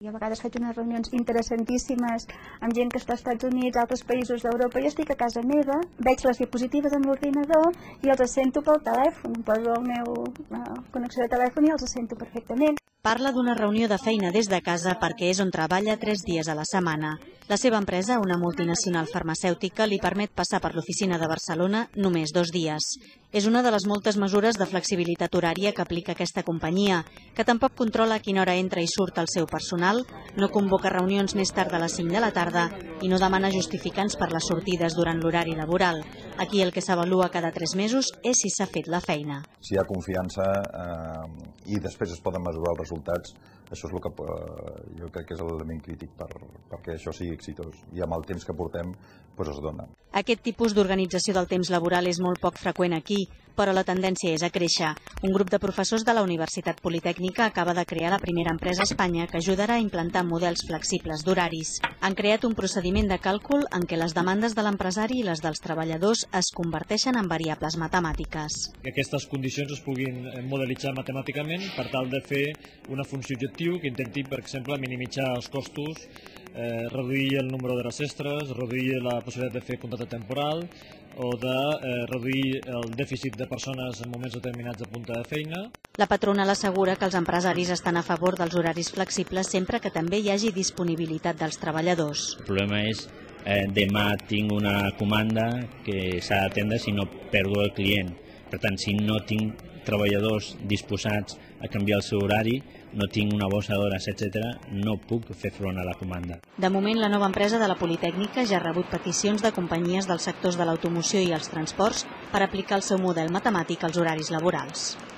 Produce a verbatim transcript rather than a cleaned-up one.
Jo a vegades faig unes reunions interessantíssimes amb gent que està als Estats Units, altres països d'Europa. Jo estic a casa meva, veig les diapositives amb l'ordinador i els sento pel telèfon. Poso el meu uh, connexió de telèfon i els sento perfectament. Parla d'una reunió de feina des de casa perquè és on treballa tres dies a la setmana. La seva empresa, una multinacional farmacèutica, li permet passar per l'oficina de Barcelona només dos dies. És una de les moltes mesures de flexibilitat horària que aplica aquesta companyia, que tampoc controla a quina hora entra i surt el seu personal, no convoca reunions més tard de les cinc de la tarda i no demana justificants per les sortides durant l'horari laboral. Aquí el que s'avalua cada tres mesos és si s'ha fet la feina. Si hi ha confiança eh, i després es poden mesurar els resultats, això és el que eh, jo crec que és l'element crític per, perquè això sigui exitós. I amb el temps que portem doncs es dona. Aquest tipus d'organització del temps laboral és molt poc freqüent aquí, però la tendència és a créixer. Un grup de professors de la Universitat Politècnica acaba de crear la primera empresa a Espanya que ajudarà a implantar models flexibles d'horaris. Han creat un procediment de càlcul en què les demandes de l'empresari i les dels treballadors es converteixen en variables matemàtiques. Que aquestes condicions es puguin modelitzar matemàticament per tal de fer una funció objectiu que intenti, per exemple, minimitzar els costos, eh, reduir el número d'hores extres, reduir la possibilitat de fer contracte temporal o de eh, reduir el dèficit de persones en moments determinats de punta de feina. La patronal assegura que els empresaris estan a favor dels horaris flexibles sempre que també hi hagi disponibilitat dels treballadors. El problema és eh, demà tinc una comanda que s'ha d'atendre si no perdo el client. Per tant, si no tinc treballadors disposats a canviar el seu horari, no tinc una bossa d'hores, etcètera, no puc fer front a la comanda. De moment, la nova empresa de la Politècnica ja ha rebut peticions de companyies dels sectors de l'automoció i els transports per aplicar el seu model matemàtic als horaris laborals.